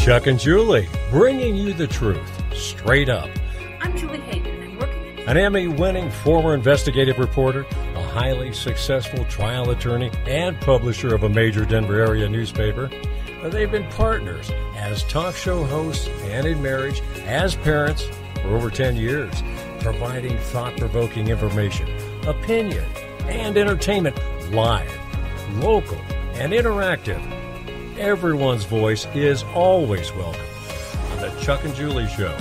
Chuck and Julie, bringing you the truth, straight up. I'm Julie Hayden, and working An Emmy-winning former investigative reporter, a highly successful trial attorney, and publisher of a major Denver area newspaper. They've been partners as talk show hosts and in marriage, as parents for over 10 years, providing thought-provoking information, opinion, and entertainment live, local, and interactive. Everyone's voice is always welcome on the Chuck and Julie Show.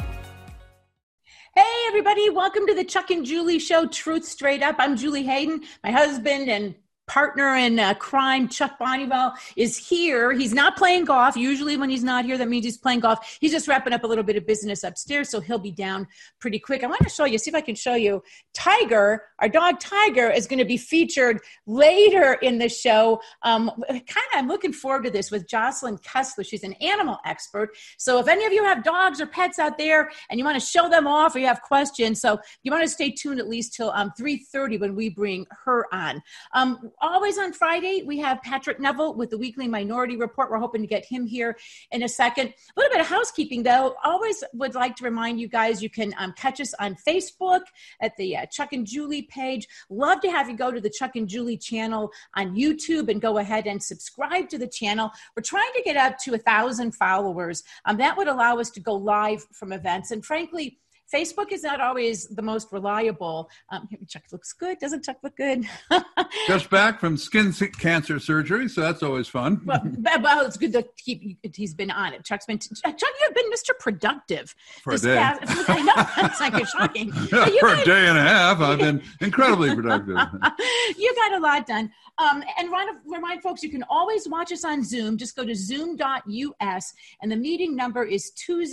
Hey, everybody. Welcome to the Chuck and Julie Show, Truth Straight Up. I'm Julie Hayden. My husband and partner in crime, Chuck Bonnival, is here. He's not playing golf. Usually when he's not here, that means he's playing golf. He's just wrapping up a little bit of business upstairs, so he'll be down pretty quick. I want to show you, see if I can show you. Tiger, our dog Tiger, is going to be featured later in the show. I'm looking forward to this with Jocelyn Kessler. She's an animal expert. So if any of you have dogs or pets out there and you want to show them off or you have questions, so you want to stay tuned at least till 3:30 when we bring her on. Always on Friday, we have Patrick Neville with the Weekly Minority Report. We're hoping to get him here in a second. A little bit of housekeeping, though. Always would like to remind you guys, you can catch us on Facebook at the Chuck and Julie page. Love to have you go to the Chuck and Julie channel on YouTube and go ahead and subscribe to the channel. We're trying to get up to 1,000 followers. That would allow us to go live from events. And frankly, Facebook is not always the most reliable. Chuck looks good. Doesn't Chuck look good? Just back from skin cancer surgery, so that's always fun. Well, it's good to keep. He's been on it. Chuck, you've been Mr. Productive for a day. I know. It's like you're shocking. For a day and a half, I've been incredibly productive. You got a lot done. And remind folks, you can always watch us on Zoom. Just go to zoom.us, and the meeting number is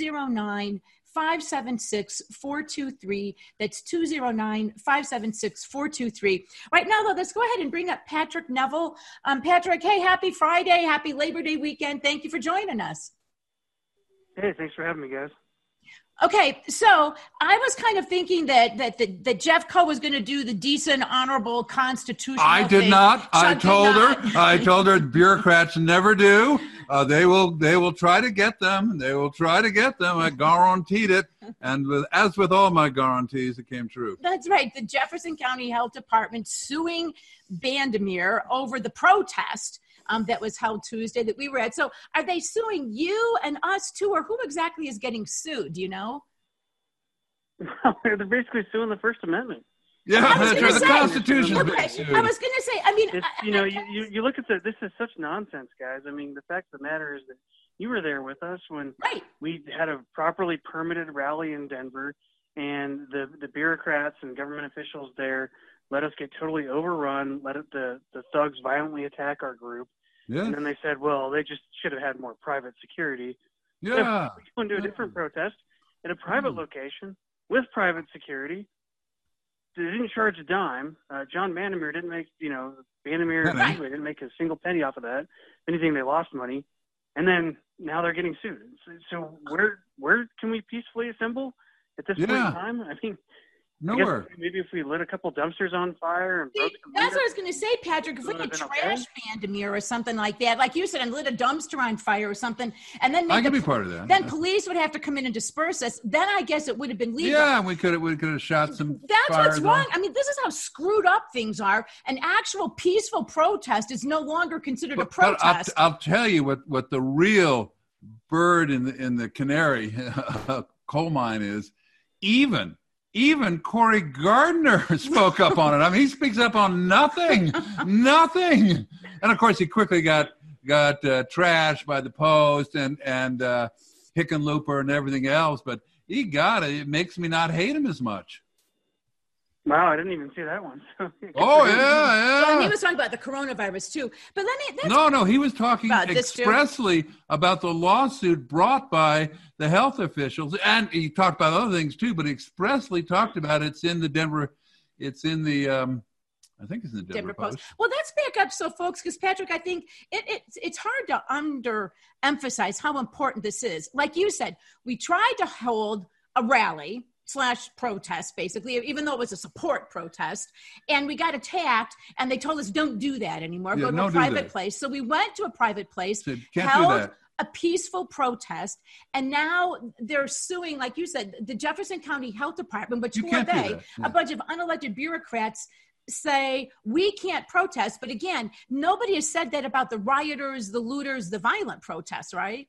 209-576-423. That's 209-576-423. Right now, though, let's go ahead and bring up Patrick Neville. Patrick, hey, happy Friday. Happy Labor Day weekend. Thank you for joining us. Hey, thanks for having me, guys. Okay, so I was kind of thinking that Jeff Koh was going to do the decent, honorable, constitutional I did thing. not. I Chuck told her bureaucrats never do. They will try to get them. They will try to get them. I guaranteed it. And as with all my guarantees, it came true. That's right. The Jefferson County Health Department suing Vandermeer over the protest that was held Tuesday that we were at. So are they suing you and us too, or who exactly is getting sued? Do you know? They're basically suing the First Amendment. Yeah, that's right. The Constitution. Okay. I was going to say, I mean, you look at this is such nonsense, guys. I mean, the fact of the matter is that you were there with us when we had a properly permitted rally in Denver, and the bureaucrats and government officials there let us get totally overrun, the thugs violently attack our group. Yeah. And then they said, well, they just should have had more private security. Yeah. So we go and do a different protest at a private location with private security. They didn't charge a dime. John Vandermeer didn't make, Vandermeer didn't make a single penny off of that. If anything, they lost money. And then now they're getting sued. So where can we peacefully assemble at this point in time? I mean, nowhere. Maybe if we lit a couple dumpsters on fire and broke some that's what I was going to say, Patrick. If we could trash Vandermeer or something like that, like you said, and lit a dumpster on fire or something, and then I could be part of that. Then police would have to come in and disperse us. Then I guess it would have been legal. Yeah, we could have shot some. That's what's wrong. I mean, this is how screwed up things are. An actual peaceful protest is no longer considered a protest. But I'll tell you what the real bird in the canary coal mine is. Even Cory Gardner spoke up on it. I mean, he speaks up on nothing. And of course, he quickly got trashed by the Post and Hickenlooper and everything else. But he got it. It makes me not hate him as much. Wow, I didn't even see that one. Oh, yeah. Well, and he was talking about the coronavirus, too. But No, he was talking expressly about the lawsuit brought by the health officials. And he talked about other things, too, but he expressly talked about I think it's in the Denver Post. Well, let's back up, folks, because, Patrick, I think it's hard to underemphasize how important this is. Like you said, we tried to hold a rally protest, basically, even though it was a support protest. And we got attacked, and they told us, don't do that anymore. Go to a private place. So we went to a private place, held a peaceful protest, and now they're suing, like you said, the Jefferson County Health Department, which who are they? A bunch of unelected bureaucrats say we can't protest. But again, nobody has said that about the rioters, the looters, the violent protests, right?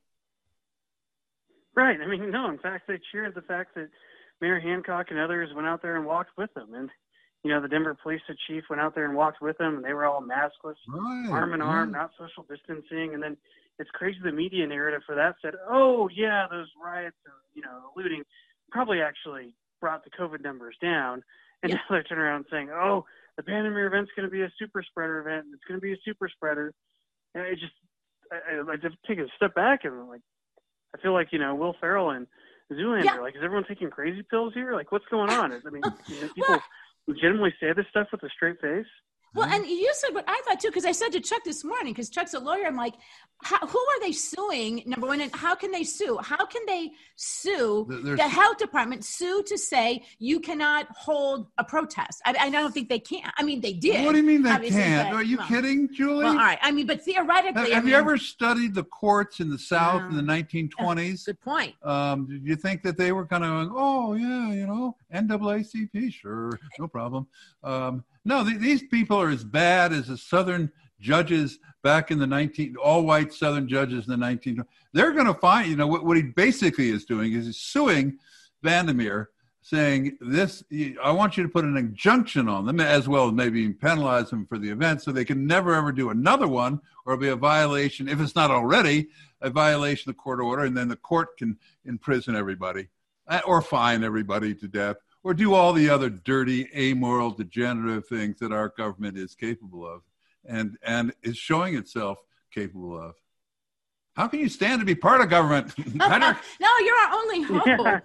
Right. I mean, no, in fact, they cheered the fact that Mayor Hancock and others went out there and walked with them. And, the Denver police chief went out there and walked with them, and they were all maskless, arm in arm, not social distancing. And then it's crazy the media narrative for that said, oh, yeah, those riots and, looting probably actually brought the COVID numbers down. And now they're turning around saying, oh, the Bandimere event's going to be a super spreader event. It's going to be a super spreader. And it just, I just take a step back and I feel like, Will Ferrell and Zoolander, is everyone taking crazy pills here? What's going on? I mean, people legitimately say this stuff with a straight face. Well, and you said what I thought too, because I said to Chuck this morning, because Chuck's a lawyer, I'm like, who are they suing, number one, and how can they sue? How can they sue the health department, sue to say you cannot hold a protest? I don't think they can. I mean, they did. What do you mean they can't? Are you kidding, Julie? Well, all right. I mean, but theoretically. Have you ever studied the courts in the South in the 1920s? Good point. Did you think that they were kind of going, oh, yeah, NAACP, sure, no problem. No, these people are as bad as the Southern judges back in the all-white Southern judges in the 1920s. They're going to find, what he basically is doing is he's suing Bandimere, saying this, I want you to put an injunction on them, as well as maybe penalize them for the event, so they can never, ever do another one, or it'll be a violation, if it's not already, a violation of the court order, and then the court can imprison everybody, or fine everybody to death, or do all the other dirty, amoral, degenerative things that our government is capable of and is showing itself capable of. How can you stand to be part of government? No, you're our only hope. Yeah.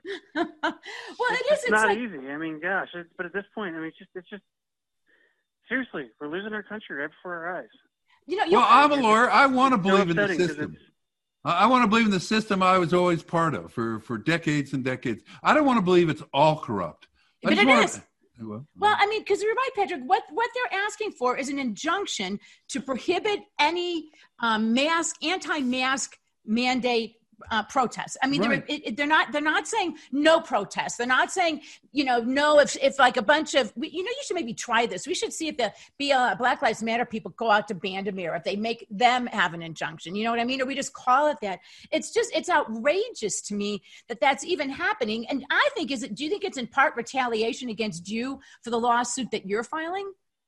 Well, it's not easy. I mean, gosh, but at this point, I mean, it's just seriously, we're losing our country right before our eyes. I'm a lawyer. I want to believe in the system. I want to believe in the system I was always part of for decades and decades. I don't want to believe it's all corrupt. But it is. Well, I mean, because you're right, Patrick. What they're asking for is an injunction to prohibit any anti-mask mandate protests. I mean, right. They're not saying no protests. They're not saying, no, if like a bunch of, you should maybe try this. We should see if the Black Lives Matter people go out to Bandimere, if they make them have an injunction, you know what I mean? Or we just call it that. It's outrageous to me that that's even happening. And I think, do you think it's in part retaliation against you for the lawsuit that you're filing?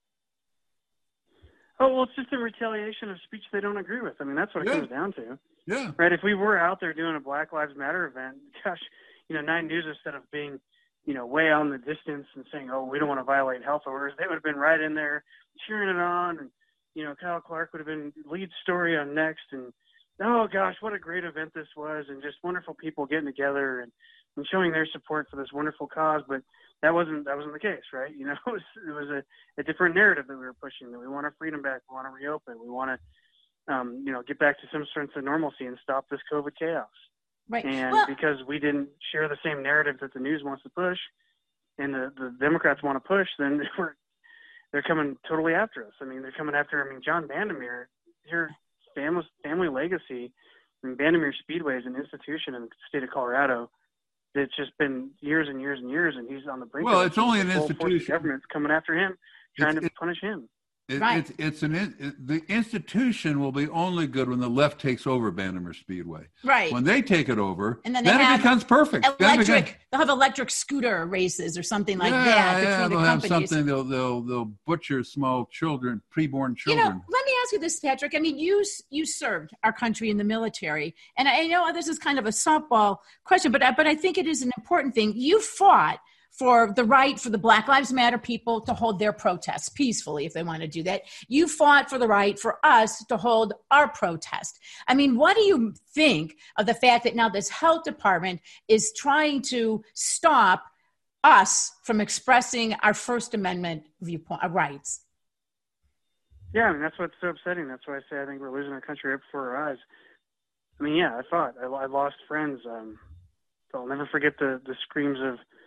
Oh, well, it's just a retaliation of speech they don't agree with. I mean, that's what it comes down to. Yeah. Right. If we were out there doing a Black Lives Matter event, gosh, 9 News, instead of being, way on the distance and saying, oh, we don't want to violate health orders, they would have been right in there cheering it on. And, Kyle Clark would have been lead story on Next. And, oh, gosh, what a great event this was. And just wonderful people getting together and showing their support for this wonderful cause. But that wasn't the case, right? It was a different narrative that we were pushing, that we want our freedom back. We want to reopen. We want to, get back to some sense of normalcy and stop this COVID chaos. Right. And because we didn't share the same narrative that the news wants to push and the Democrats want to push, then they're coming totally after us. I mean, they're coming after, John Bandimere, your family legacy. Bandimere Speedway is an institution in the state of Colorado that's just been years and years and years, and he's on the brink. Well, it's only an institution. The government's coming after him, trying to punish him. The institution will be only good when the left takes over Bandimere Speedway. Right. When they take it over, and then it becomes perfect. They'll have electric scooter races or something like that. Yeah, they'll have something. They'll butcher small children, preborn children. Let me ask you this, Patrick. I mean, you served our country in the military, and I know this is kind of a softball question, but I think it is an important thing. You fought for the right for the Black Lives Matter people to hold their protests peacefully if they want to do that. You fought for the right for us to hold our protest. I mean, what do you think of the fact that now this health department is trying to stop us from expressing our First Amendment viewpoint rights? Yeah, I mean, that's what's so upsetting. That's why I say I think we're losing our country right before our eyes. I mean, yeah, I fought. I lost friends. So I'll never forget the screams of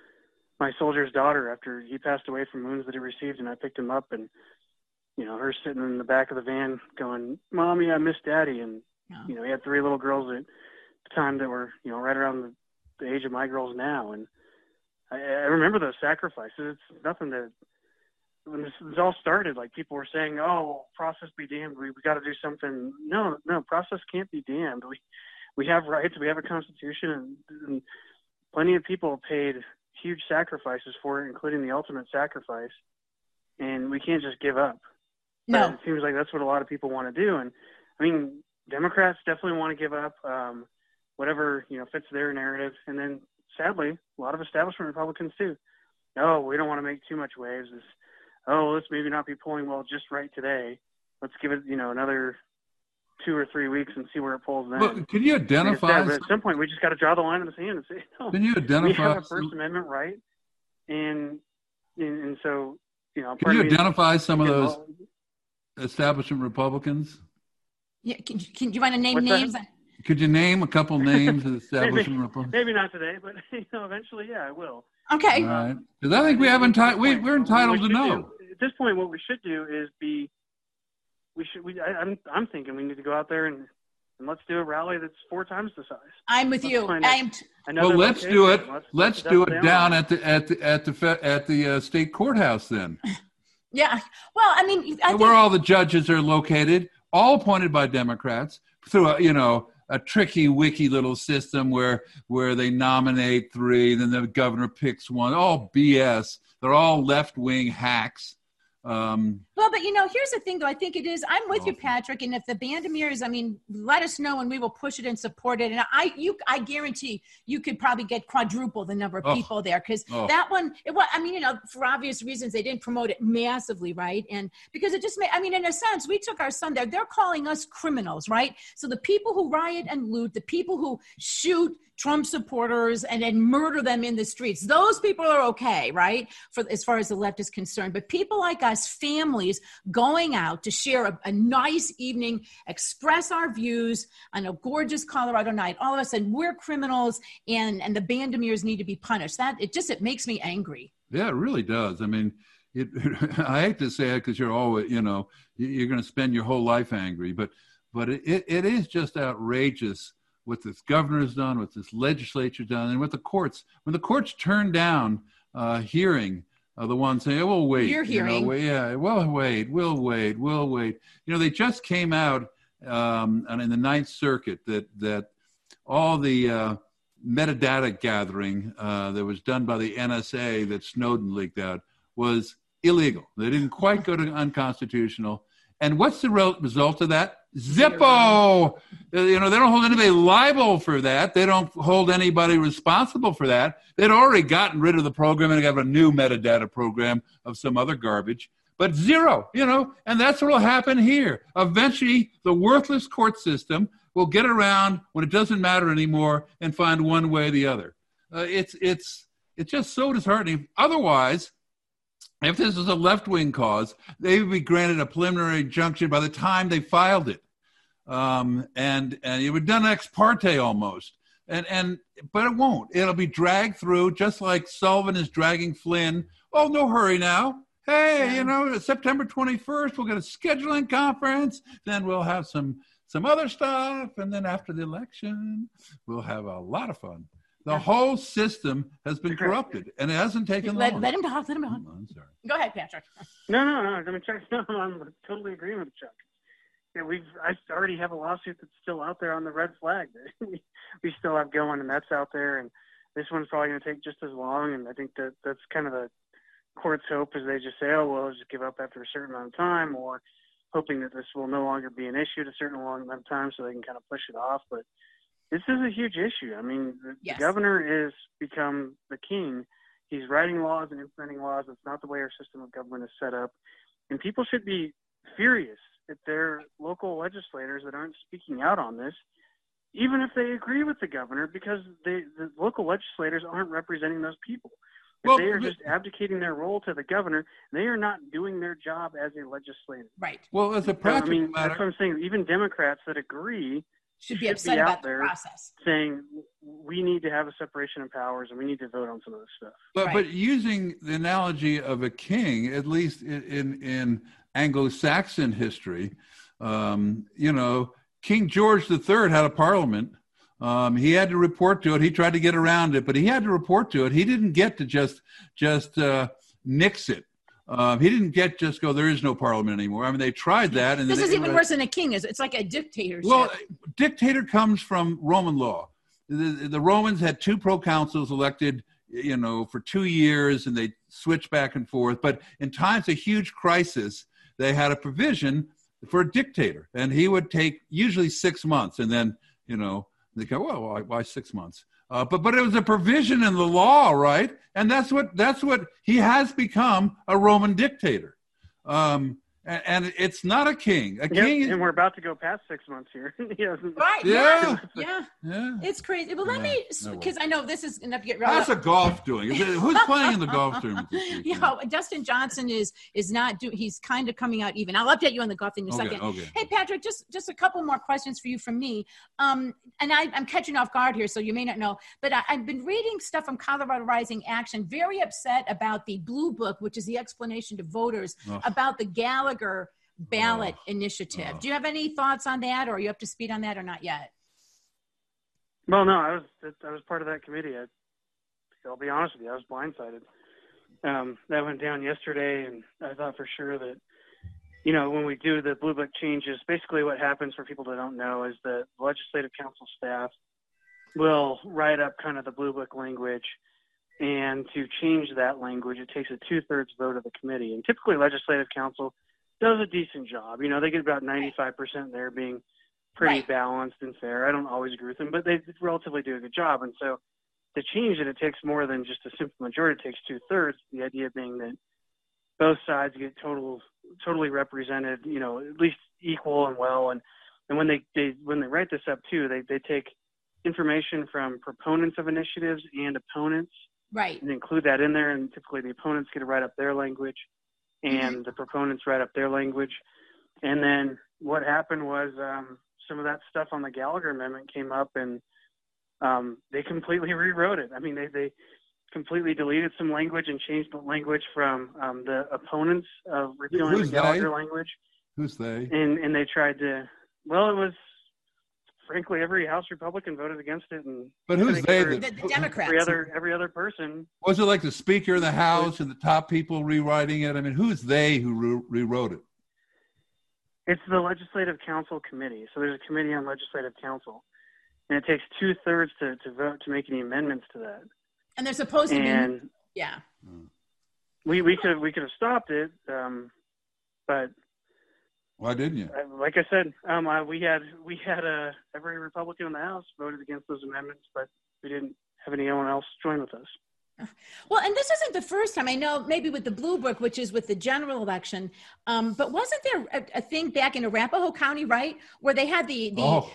my soldier's daughter after he passed away from wounds that he received, and I picked him up, and her sitting in the back of the van going, "Mommy, I miss Daddy," and he had 3 little girls at the time that were right around the age of my girls now, and I remember those sacrifices. It's nothing that when this all started, like people were saying, "Oh, process be damned, we got to do something." No, process can't be damned. We have rights, we have a constitution, and plenty of people paid huge sacrifices for it, including the ultimate sacrifice, and we can't just give up. No. But it seems like that's what a lot of people want to do, and I mean, Democrats definitely want to give up whatever fits their narrative, and then sadly, a lot of establishment Republicans too. Oh, we don't want to make too much waves. Let's maybe not be polling well just right today. Let's give it another 2 or 3 weeks and see where it pulls then. Well, can you identify? But at some point, we just got to draw the line in the sand and say, no. Can you identify? We have a First Amendment right, and so Can you identify some of those establishment Republicans? Yeah, can you want to name names? Could you name a couple names of establishment Republicans? Maybe not today, but eventually, yeah, I will. Okay. All right. Because I think we're entitled to know. At this point, what we should do is I'm thinking we need to go out there and let's do a rally that's 4 times the size. I'm with you. Well, let's do it. Let's do it down at the state courthouse then. Yeah. Well, I mean, where all the judges are located, all appointed by Democrats through a tricky, wicky little system where they nominate 3, then the governor picks 1. All BS. They're all left-wing hacks. Well, but here's the thing, though. I think it is. I'm with you, Patrick. And if the Bandomeers, let us know and we will push it and support it. And I guarantee you could probably get quadruple the number of people there because that one. For obvious reasons, they didn't promote it massively, right? And because it just made. In a sense, we took our son there. They're calling us criminals, right? So the people who riot and loot, the people who shoot Trump supporters and then murder them in the streets. Those people are okay, right? As far as the left is concerned. But people like us, families going out to share a nice evening, express our views on a gorgeous Colorado night. All of a sudden, we're criminals and the Bandomeers need to be punished. It makes me angry. Yeah, it really does. I hate to say it because you're always, you're going to spend your whole life angry, but it is just outrageous what this governor's done, what this legislature's done, and what the courts. When the courts turn down hearing the ones saying, "Oh, we'll wait." Your hearing. We'll wait. They just came out and in the Ninth Circuit that all the metadata gathering that was done by the NSA that Snowden leaked out was illegal. They didn't quite go to unconstitutional. And what's the result of that? Zippo. They don't hold anybody liable for that. They don't hold anybody responsible for that. They'd already gotten rid of the program and got a new metadata program of some other garbage. But zero, and that's what will happen here. Eventually, the worthless court system will get around when it doesn't matter anymore and find one way or the other. It's just so disheartening. Otherwise, if this was a left-wing cause, they would be granted a preliminary injunction by the time they filed it. And it would be done ex parte almost. But it won't. It'll be dragged through just like Sullivan is dragging Flynn. Oh, no hurry now. Hey, September 21st, we'll get a scheduling conference. Then we'll have some other stuff. And then after the election, we'll have a lot of fun. The whole system has been corrupted, and it hasn't taken long. Let him talk. I'm sorry. Go ahead, Patrick. No. Chuck, I'm totally agreeing with Chuck. Yeah, I already have a lawsuit that's still out there on the red flag that we still have going, and that's out there. And this one's probably going to take just as long. And I think that's kind of the court's hope is they just say, oh, well, just give up after a certain amount of time, or hoping that this will no longer be an issue at a certain long amount of time so they can kind of push it off. But this is a huge issue. The governor is become the king. He's writing laws and implementing laws. That's not the way our system of government is set up. And people should be furious at their local legislators that aren't speaking out on this, even if they agree with the governor, because the local legislators aren't representing those people. If they are just abdicating their role to the governor, they are not doing their job as a legislator. Right. Well, as a practical matter. That's what I'm saying. Even Democrats that agree should be upset about the process, saying we need to have a separation of powers and we need to vote on some of this stuff. But using the analogy of a king, at least in Anglo-Saxon history, King George III had a parliament. He had to report to it. He tried to get around it, but he had to report to it. He didn't get to just nix it. He didn't just go, there is no parliament anymore. I mean, they tried that. And this is even worse than a king. It's like a dictatorship. Well, dictator comes from Roman law. The Romans had 2 proconsuls elected, for 2 years, and they switched back and forth. But in times of huge crisis, they had a provision for a dictator, and he would take usually 6 months, and then, they go, well, why 6 months? But it was a provision in the law, right? And that's what he has become, a Roman dictator. And it's not a king. King, and we're about to go past 6 months here. Right. Yeah. It's crazy. Well, let me, because I know this is enough to get. How's the golf doing? Who's playing in the golf tournament this week? Dustin Johnson is not doing. He's kind of coming out even. I'll update you on the golf thing in a second. Okay. Hey, Patrick, just a couple more questions for you from me. And I'm catching off guard here, so you may not know, but I've been reading stuff from Colorado Rising Action, very upset about the Blue Book, which is the explanation to voters about the Gallagher ballot initiative. Do you have any thoughts on that, or are you up to speed on that, or not yet? Well, no, I was part of that committee. I'll be honest with you, I was blindsided. That went down yesterday, and I thought for sure that, when we do the Blue Book changes, basically what happens for people that don't know is the Legislative Council staff will write up kind of the Blue Book language, and to change that language, it takes a 2/3 vote of the committee. And typically, Legislative Council does a decent job. They get about 95% there being pretty balanced and fair. I don't always agree with them, but they relatively do a good job. And so to change it takes more than just a simple majority. It takes 2/3. The idea being that both sides get totally represented, at least equal and well. And when they write this up too, they take information from proponents of initiatives and opponents, and include that in there. And typically the opponents get to write up their language, and the proponents write up their language. And then what happened was some of that stuff on the Gallagher Amendment came up, and they completely rewrote it. I mean, they completely deleted some language and changed the language from the opponents of repealing the Gallagher language. Who's they? And they tried to, it was, frankly, every House Republican voted against it. But who's they? The Democrats. Every other person. Was it like the Speaker of the House and the top people rewriting it? I mean, who's they who rewrote it? It's the Legislative Council Committee. So there's a committee on Legislative Council, and it takes 2/3 to vote to make any amendments to that. And they're supposed to be. Yeah. We could have stopped it, but. Why didn't you? Like I said, we had every Republican in the House voted against those amendments, but we didn't have anyone else join with us. Well, and this isn't the first time. I know maybe with the Blue Book, which is with the general election, but wasn't there a thing back in Arapahoe County, right, where they had the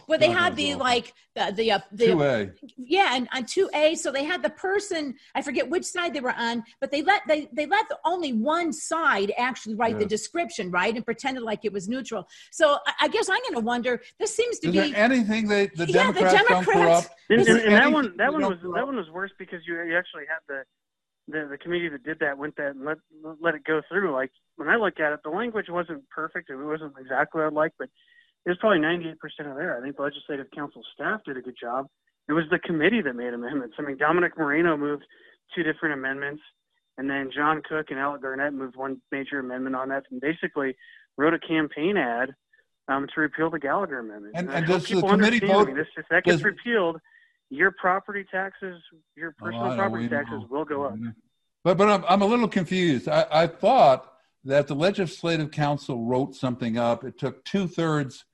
2A. Yeah, and on 2A, so they had the person, I forget which side they were on, but they let only one side actually write the description, right, and pretended like it was neutral. So I guess I'm going to wonder. This seems to be anything the Democrats don't corrupt. And that one was worse because you actually had the committee that did that went that and let it go through. Like when I look at it, the language wasn't perfect. It wasn't exactly what I'd like, but it was probably 98% of there. I think the Legislative Council staff did a good job. It was the committee that made amendments. I mean, Dominic Moreno moved 2 different amendments, and then John Cook and Alec Garnett moved one major amendment on that, and basically wrote a campaign ad to repeal the Gallagher Amendment. And does the committee vote? If that gets repealed, your property taxes, your personal property taxes will go up. But I'm a little confused. I thought that the Legislative Council wrote something up. It took 2/3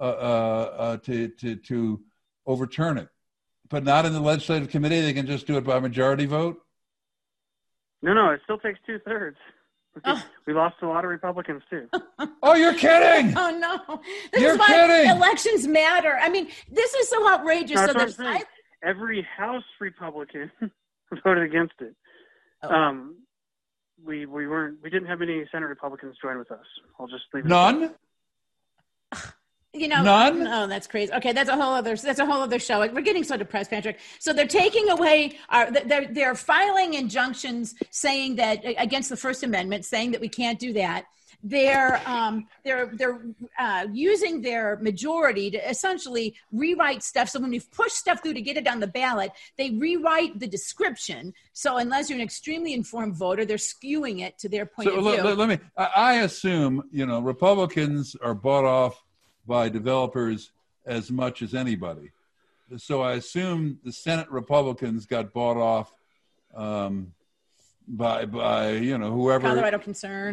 to overturn it, but not in the Legislative Committee. They can just do it by majority vote. No, it still takes 2/3. We lost a lot of Republicans too. Oh, you're kidding! Oh no, You're kidding! Elections matter. I mean, this is so outrageous. No, every House Republican voted against it. Oh. We didn't have any Senate Republicans join with us. I'll just leave it. None? None? Oh, that's crazy. Okay, that's a whole other show. We're getting so depressed, Patrick. So they're taking away they're filing injunctions saying that against the First Amendment, saying that we can't do that. They're using their majority to essentially rewrite stuff. So when we push stuff through to get it on the ballot, they rewrite the description. So unless you're an extremely informed voter, they're skewing it to their point of view. I assume, Republicans are bought off by developers as much as anybody. So I assume the Senate Republicans got bought off by whoever, Colorado Concern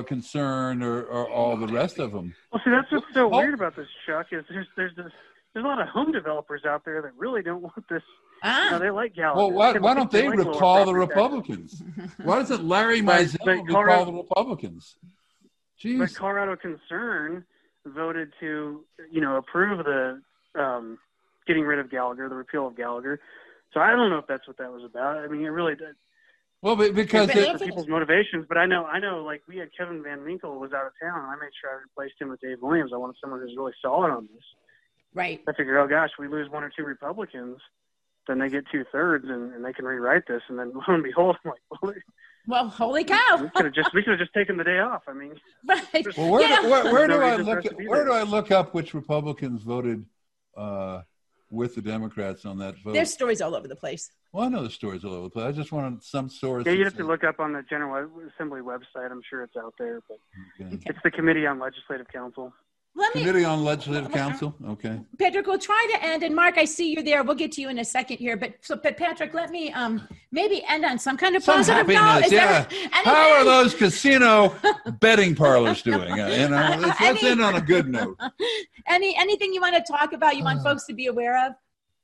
or all the rest of them. Well, see, that's what's so weird about this, Chuck, is there's a lot of home developers out there that really don't want this. They like Gallagher. Well, why don't they recall the Republicans? Why doesn't Larry Mizell recall the Republicans? Jeez. But Colorado Concern voted to, approve the getting rid of Gallagher, the repeal of Gallagher. So I don't know if that's what that was about. I mean, it really did. Well, because people's motivations, but I know, like we had Kevin Van Winkle was out of town, and I made sure I replaced him with Dave Williams. I wanted someone who's really solid on this. Right. I figured, oh gosh, we lose one or two Republicans, then they get 2/3, and they can rewrite this, and then lo and behold, I'm like, well, holy cow! we could have just taken the day off. I mean, right. Well, where do I look up which Republicans voted with the Democrats on that vote? There's stories all over the place. Well, I know the stories all over the place. I just wanted some source. Yeah, you have to look up on the General Assembly website. I'm sure it's out there, but It's the Committee on Legislative Counsel. Committee on Legislative Counsel? Okay. Patrick, we'll try to end. And Mark, I see you there. We'll get to you in a second here. But Patrick, let me maybe end on some kind of positive note. How are those casino betting parlors doing? Let's end on a good note. Anything you want to talk about, you want folks to be aware of?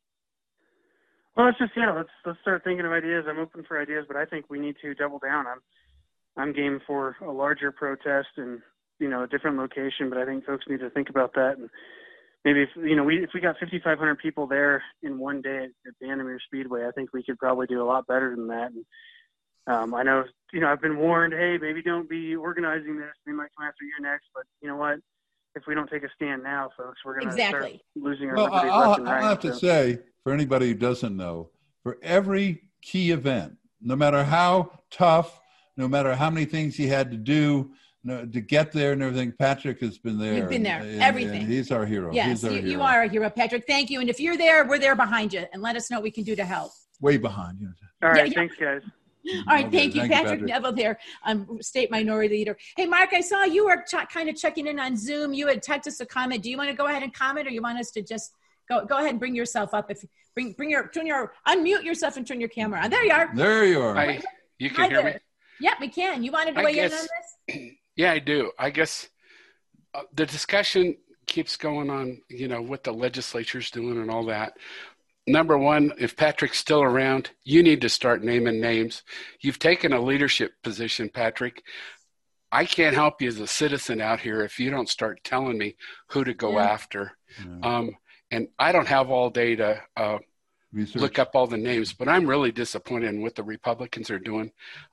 Well, it's just, let's start thinking of ideas. I'm open for ideas, but I think we need to double down. I'm game for a larger protest and, a different location, but I think folks need to think about that. And maybe if we got 5,500 people there in one day at Vandermeer Speedway, I think we could probably do a lot better than that. And I know, I've been warned, hey, maybe don't be organizing this. We might come after you next, but you know what? If we don't take a stand now, folks, we're going to start losing our liberties left and right. I'll have to say, for anybody who doesn't know, for every key event, no matter how tough, no matter how many things he had to do to get there and everything, Patrick has been there. You've been there. Everything. And he's our hero. Yes, you are a hero, Patrick. Thank you. And if you're there, we're there behind you. And let us know what we can do to help. Way behind you. All right. Thanks, guys. All right, thank you, Patrick Neville there, State Minority Leader. Hey, Mark, I saw you were kind of checking in on Zoom. You had texted us a comment. Do you want to go ahead and comment, or you want us to just go ahead and bring yourself up? If unmute yourself and turn your camera on. There you are. There you are. You can hear me? Yep, we can. You wanted to weigh in on this? Yeah, I do. I guess the discussion keeps going on, what the legislature's doing and all that. Number one, if Patrick's still around, you need to start naming names. You've taken a leadership position, Patrick. I can't help you as a citizen out here if you don't start telling me who to go after. Yeah. And I don't have all day to look up all the names, but I'm really disappointed in what the Republicans are doing.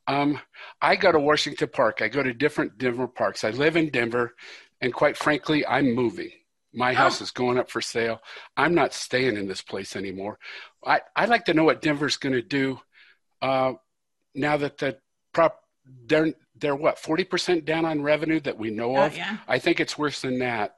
I go to Washington Park. I go to different Denver parks. I live in Denver, and quite frankly, I'm moving. My house is going up for sale. I'm not staying in this place anymore. I'd like to know what Denver's going to do now that they're what, 40% down on revenue that we know of? Yeah. I think it's worse than that.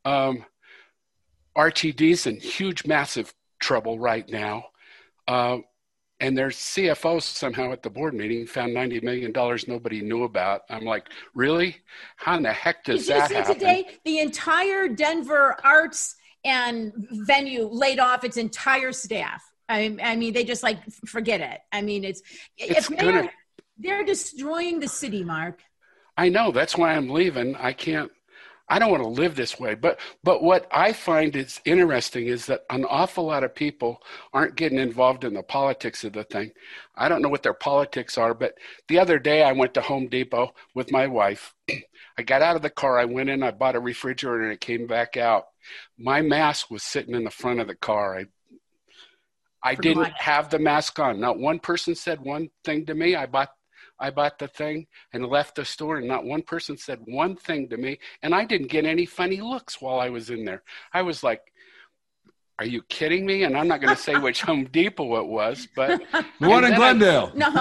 RTD's in huge, massive trouble right now. And their CFO somehow at the board meeting found $90 million nobody knew about. I'm like, really? How in the heck does that happen? Today, the entire Denver arts and venue laid off its entire staff. I mean, they just forget it. I mean, they're destroying the city, Mark. I know. That's why I'm leaving. I don't want to live this way. But what I find is interesting is that an awful lot of people aren't getting involved in the politics of the thing. I don't know what their politics are, but the other day I went to Home Depot with my wife. I got out of the car. I went in, I bought a refrigerator, and it came back out. My mask was sitting in the front of the car. I didn't have the mask on. Not one person said one thing to me. I bought I bought the thing and left the store, and not one person said one thing to me, and I didn't get any funny looks while I was in there. I was like, are you kidding me? And I'm not going to say which Home Depot it was, but the one in Glendale. No.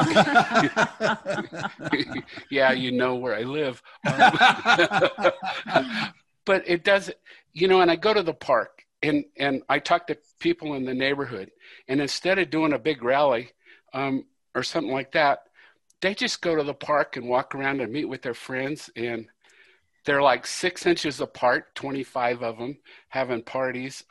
Yeah, you know where I live. But it does, and I go to the park and I talk to people in the neighborhood, and instead of doing a big rally or something like that, they just go to the park and walk around and meet with their friends, and they're like 6 inches apart, 25 of them having parties.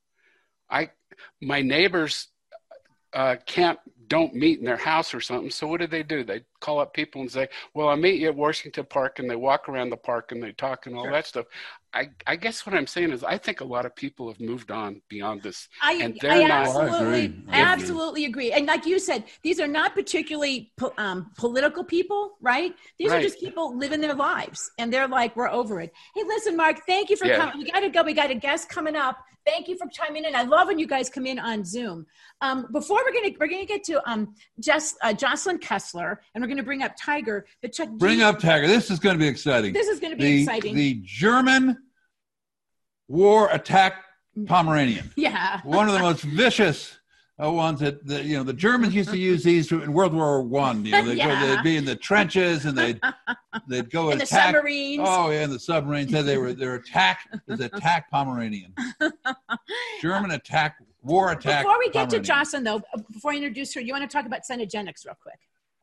My neighbors don't meet in their house or something. So what do? They call up people and say, well, I'll meet you at Washington Park, and they walk around the park and they talk and all that stuff. I guess what I'm saying is I think a lot of people have moved on beyond this. I absolutely agree. And like you said, these are not particularly political people, right? These are just people living their lives, and they're like, we're over it. Hey, listen, Mark, thank you for coming. We got to go. We got a guest coming up. Thank you for chiming in. I love when you guys come in on Zoom. Before we're gonna get to Jocelyn Kessler, and we're gonna bring up Tiger. But Chuck, bring up Tiger. This is going to be exciting. This is going to be exciting. The German war attack Pomeranian. Yeah, one of the most vicious ones that the Germans used to use these in World War I. They'd be in the trenches and they'd go and attack. The submarines. Oh yeah, and the submarines. Their attack is attack Pomeranian. German war attack. Before we get to Jocelyn, though, before I introduce her, you want to talk about Synergenics real quick?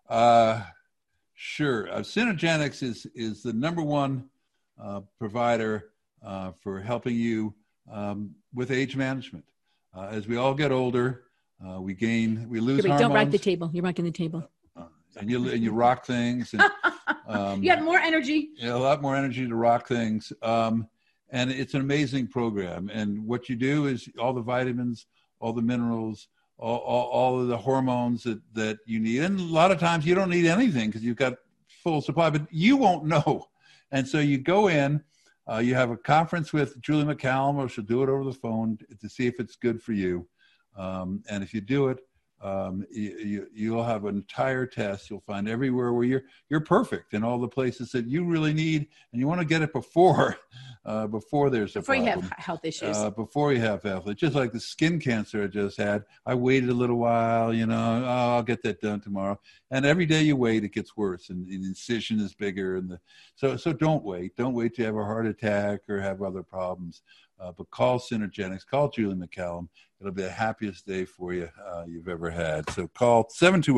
Sure. Synergenics is the number one provider for helping you with age management. As we all get older, we lose hormones. Don't rock the table. You're rocking the table. And you rock things. And, you have more energy. A lot more energy to rock things. And it's an amazing program. And what you do is all the vitamins, all the minerals, all of the hormones that you need. And a lot of times you don't need anything because you've got full supply, but you won't know. And so you go in, you have a conference with Julie McCallum, or she'll do it over the phone to see if it's good for you. And if you do it, you'll have an entire test. You'll find everywhere where you're perfect in all the places that you really need, and you want to get it before there's a problem. You have health issues. Before you have health. It's just like the skin cancer I just had. I waited a little while, I'll get that done tomorrow. And every day you wait, it gets worse, and the incision is bigger. So don't wait. Don't wait to have a heart attack or have other problems. But call Synergenics. Call Julie McCallum. It'll be the happiest day for you you've ever had. So call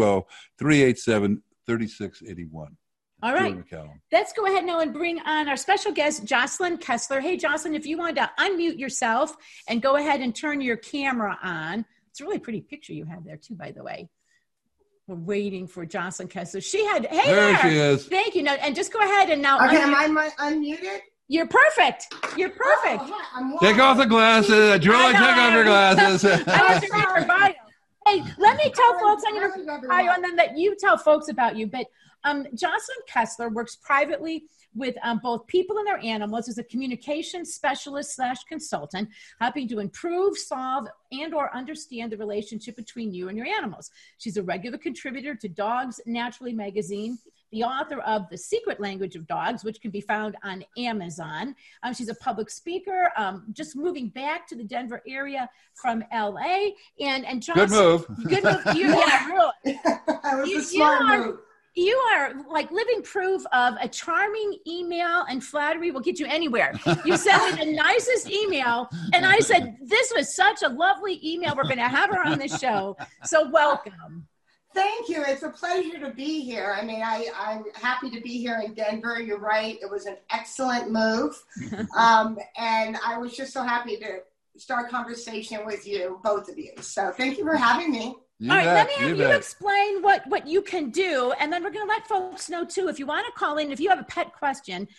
720-387-3681. All right. Let's go ahead now and bring on our special guest, Jocelyn Kessler. Hey, Jocelyn, if you want to unmute yourself and go ahead and turn your camera on. It's a really pretty picture you have there, too, by the way. We're waiting for Jocelyn Kessler. There she is. Thank you. Now, and just go ahead and now. Okay, am I unmuted? You're perfect. You're perfect. Oh, take off the glasses. Julie, take off your glasses. I want to read your bio. Hey, let me tell folks on your bio, and then let you tell folks about you. But Jocelyn Kessler works privately with both people and their animals as a communications specialist / consultant, helping to improve, solve, and or understand the relationship between you and your animals. She's a regular contributor to Dogs Naturally magazine, the author of The Secret Language of Dogs, which can be found on Amazon. She's a public speaker, just moving back to the Denver area from LA. And Jocelyn, good move. Good move. Yeah, really. That was a smart move. You are like living proof of a charming email, and flattery will get you anywhere. You sent me the nicest email, and I said, this was such a lovely email. We're going to have her on the show. So welcome. Thank you. It's a pleasure to be here. I mean, I'm happy to be here in Denver. You're right. It was an excellent move. And I was just so happy to start conversation with you, both of you. So thank you for having me. All right, let me have you explain what you can do, and then we're going to let folks know, too, if you want to call in, if you have a pet question,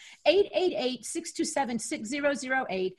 888-627-6008,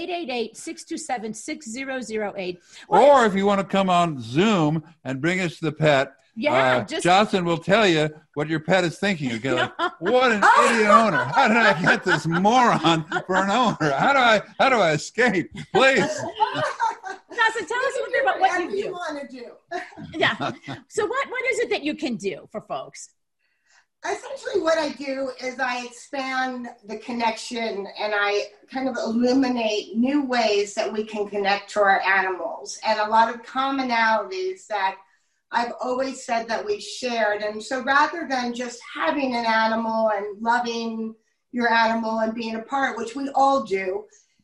888-627-6008. Or if you want to come on Zoom and bring us the pet, Jocelyn will tell you what your pet is thinking. You'll get like, what an idiot owner. How did I get this moron for an owner? How do I escape? Please. Jocelyn, tell us a little bit about what you do. Want to do. Yeah. So what is it that you can do for folks? Essentially what I do is I expand the connection and I kind of illuminate new ways that we can connect to our animals and a lot of commonalities that I've always said that we shared. And so rather than just having an animal and loving your animal and being a part, which we all do,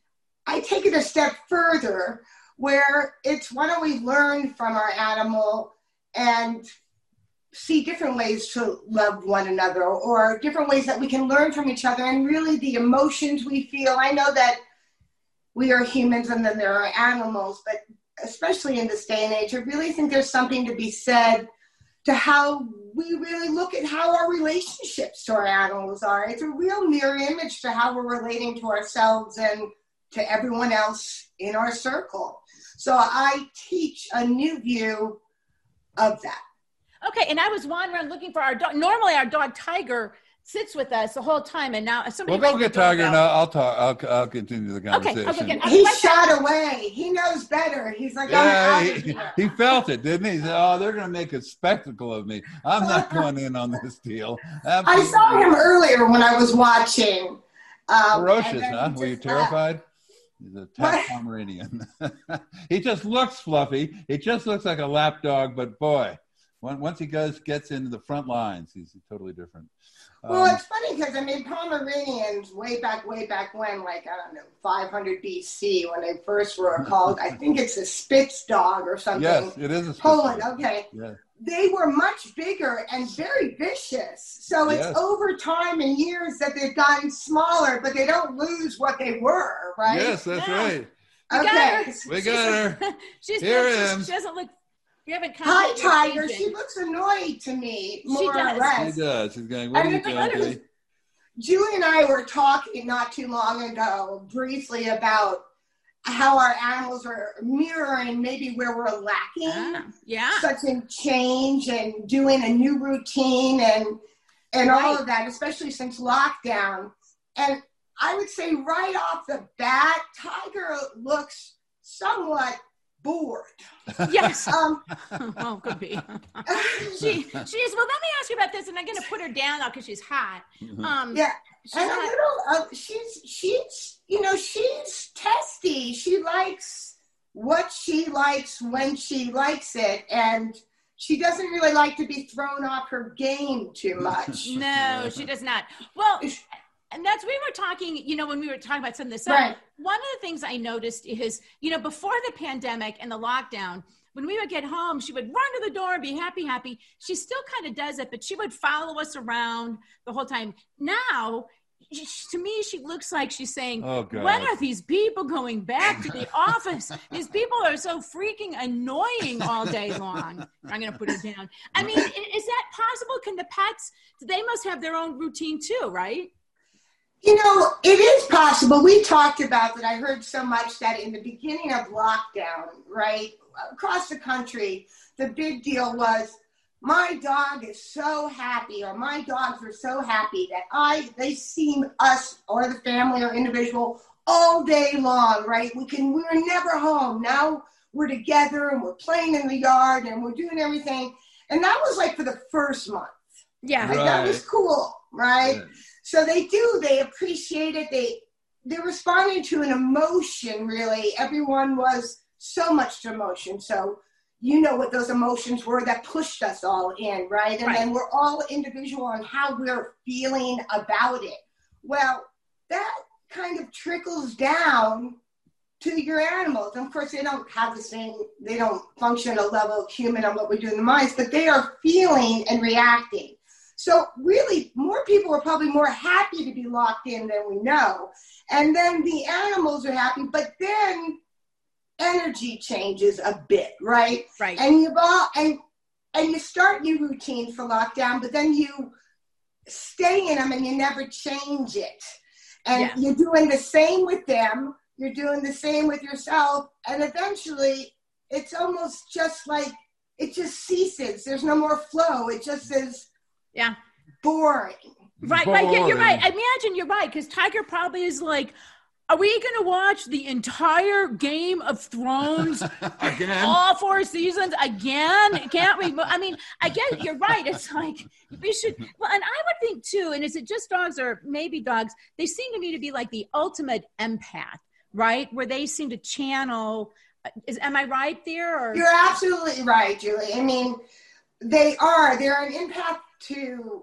I take it a step further where it's why don't we learn from our animal and see different ways to love one another or different ways that we can learn from each other and really the emotions we feel. I know that we are humans and then there are animals, but especially in this day and age, I really think there's something to be said to how we really look at how our relationships to our animals are. It's a real mirror image to how we're relating to ourselves and to everyone else in our circle. So I teach a new view of that. Okay, and I was wandering looking for our dog. Normally, our dog Tiger sits with us the whole time, and now somebody. Well, go get Tiger, and I'll talk. I'll continue the conversation. Okay, he shot away. He knows better. He's like, yeah, he felt it, didn't he? He said, "Oh, they're going to make a spectacle of me. I'm not going in on this deal." Absolutely. I saw him earlier when I was watching. Ferocious, huh? Were you terrified? He's a tough Pomeranian. He just looks fluffy. He just looks like a lap dog, but boy. Once he gets into the front lines, he's totally different. Well, it's funny because, Pomeranians way back when, like, I don't know, 500 BC, when they first were called, I think it's a Spitz dog or something. Yes, it is a Spitz Poland, dog. okay. Yeah. They were much bigger and very vicious. So it's over time and years that they've gotten smaller, but they don't lose what they were, right? Yes, that's right. Okay. We got her. She doesn't look... Hi, Tiger. She looks annoyed to me, more or less. She does. She's going, what are you doing? Julie and I were talking not too long ago briefly about how our animals are mirroring maybe where we're lacking. Such in change and doing a new routine and all of that, especially since lockdown. And I would say right off the bat, Tiger looks somewhat bored. Yes. Oh, could be. She is. Well, let me ask you about this, and I'm going to put her down now because she's hot. Yeah, and a little. She's testy. She likes what she likes when she likes it, and she doesn't really like to be thrown off her game too much. No, she does not. Well. And we were talking, when we were talking about some of this stuff, right. One of the things I noticed is, before the pandemic and the lockdown, when we would get home, she would run to the door and be happy. She still kind of does it, but she would follow us around the whole time. Now, to me, she looks like she's saying, when are these people going back to the office? These people are so freaking annoying all day long. I'm going to put her down. I mean, is that possible? Can the pets, they must have their own routine too, right? It is possible. We talked about that. I heard so much that in the beginning of lockdown, right, across the country, the big deal was my dog is so happy, or my dogs are so happy that they see us or the family or individual all day long, right? We were never home. Now we're together and we're playing in the yard and we're doing everything. And that was like for the first month. Yeah. Right? That was cool, right? Yeah. So they appreciate it. They're responding to an emotion, really. Everyone was so much to emotion. So you know what those emotions were that pushed us all in, right? And then we're all individual on how we're feeling about it. Well, that kind of trickles down to your animals. And of course, they don't function at a level of human on what we do in the minds, but they are feeling and reacting. So really, more people are probably more happy to be locked in than we know. And then the animals are happy, but then energy changes a bit, right? Right. And you start new routines for lockdown, but then you stay in them and you never change it. And you're doing the same with them. You're doing the same with yourself. And eventually, it's almost just like it just ceases. There's no more flow. It just is... boring. Right. Yeah, you're right. I imagine you're right, because Tiger probably is like, Are we going to watch the entire Game of Thrones again? All 4 seasons again? Can't we? I mean, I guess you're right. It's like we should. Well, and I would think too. And is it just dogs or maybe dogs? They seem to me to be like the ultimate empath, right? Where they seem to channel. Am I right there? Or? You're absolutely right, Julie. I mean, they're an empath to.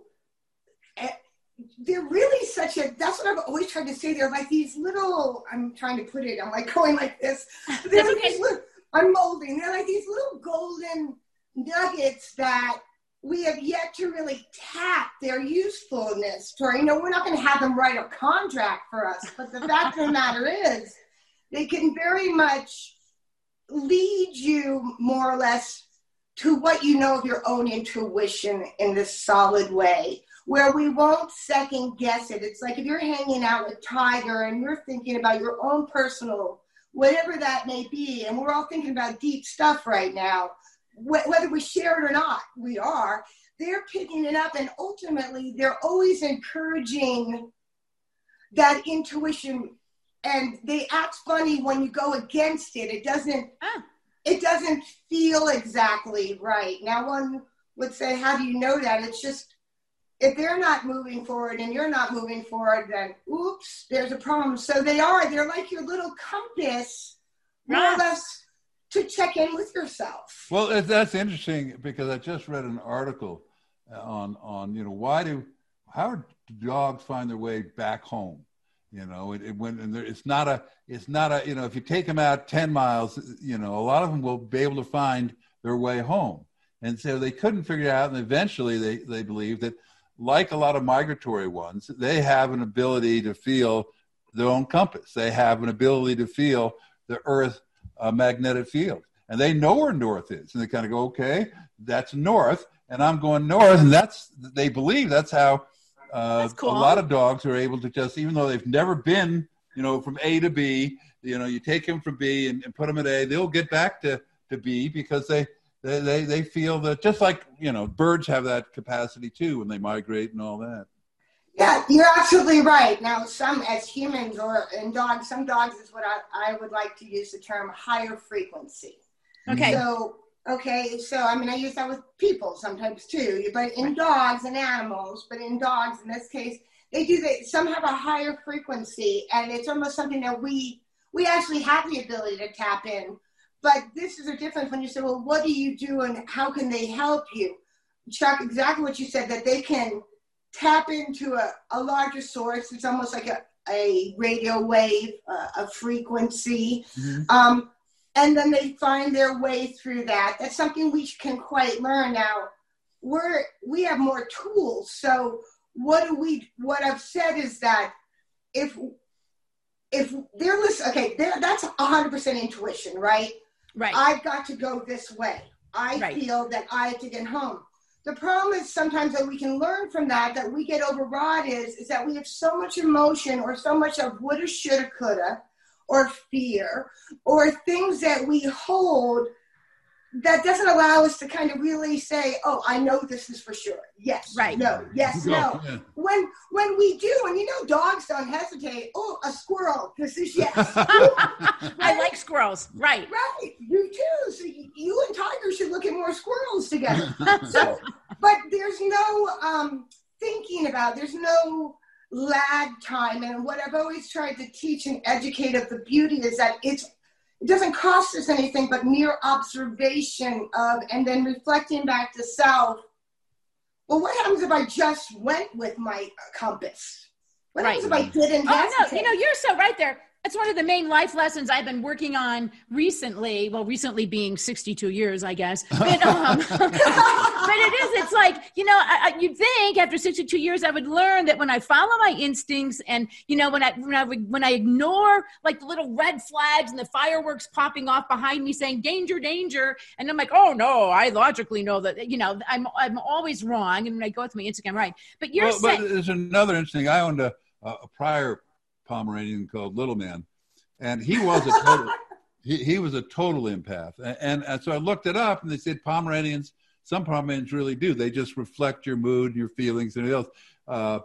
They're really that's what I've always tried to say. They're like these little, I'm trying to put it, I'm like going like this. They're like these little, I'm molding. They're like these little golden nuggets that we have yet to really tap their usefulness for. You know, we're not going to have them write a contract for us, but the fact of the matter is they can very much lead you more or less to what you know of your own intuition in this solid way, where we won't second guess it. It's like if you're hanging out with Tiger and you're thinking about your own personal, whatever that may be, and we're all thinking about deep stuff right now, whether we share it or not, we are, they're picking it up, and ultimately they're always encouraging that intuition, and they act funny when you go against it. It doesn't feel exactly right. Now, one would say, how do you know that? It's just, if they're not moving forward and you're not moving forward, then oops, there's a problem. So they're like your little compass, more or less, to check in with yourself. Well, that's interesting because I just read an article on how do dogs find their way back home? You know, it's not a, you know, if you take them out 10 miles, you know, a lot of them will be able to find their way home. And so they couldn't figure it out. And eventually they believe that, like a lot of migratory ones, they have an ability to feel their own compass. They have an ability to feel the Earth magnetic field. And they know where north is. And they kind of go, okay, that's north, and I'm going north. And they believe that's how that's cool. A lot of dogs are able to just, even though they've never been, you know, from A to B, you know, you take them from B and put them at A, they'll get back to B because they feel that, just like, you know, birds have that capacity too when they migrate and all that. Yeah, you're absolutely right. Now, as humans or in dogs, some dogs is what I would like to use the term higher frequency. Okay. So I mean, I use that with people sometimes too, but in dogs and animals, but in dogs in this case, some have a higher frequency, and it's almost something that we actually have the ability to tap in. But this is a difference when you say, well, what do you do and how can they help you? Chuck, exactly what you said, that they can tap into a larger source. It's almost like a radio wave, a frequency. Mm-hmm. And then they find their way through that. That's something we can quite learn now. We have more tools. So what I've said is that if they're listening, okay, that's 100% intuition, right? Right. I've got to go this way. I feel that I have to get home. The problem is sometimes that we can learn from that we get overwrought is that we have so much emotion or so much of woulda, shoulda, coulda, or fear, or things that we hold that doesn't allow us to kind of really say, oh, I know this is for sure. Yes, right. No, yes, no. Yeah. When we do, and you know, dogs don't hesitate. Oh, a squirrel. This is yes. I like squirrels. Right. Right. You too. So you and Tiger should look at more squirrels together. But there's no thinking about, there's no lag time. And what I've always tried to teach and educate of the beauty is that it doesn't cost us anything but mere observation of, and then reflecting back to self. Well, what happens if I just went with my compass? What happens if I didn't hesitate? No, you know, you're so right there. That's one of the main life lessons I've been working on recently. Well, recently being 62 years, I guess. But, but it is. It's like, you know, you'd think after 62 years I would learn that when I follow my instincts, and you know, when I ignore like the little red flags and the fireworks popping off behind me saying danger, danger, and I'm like, oh no, I logically know that, you know, I'm always wrong, and when I go through my Instagram, right? But you're saying, but there's another interesting. I owned a prior Pomeranian called Little Man, and he was a total he was a total empath, and so I looked it up, and they said some Pomeranians really do. They just reflect your mood, your feelings, and everything else.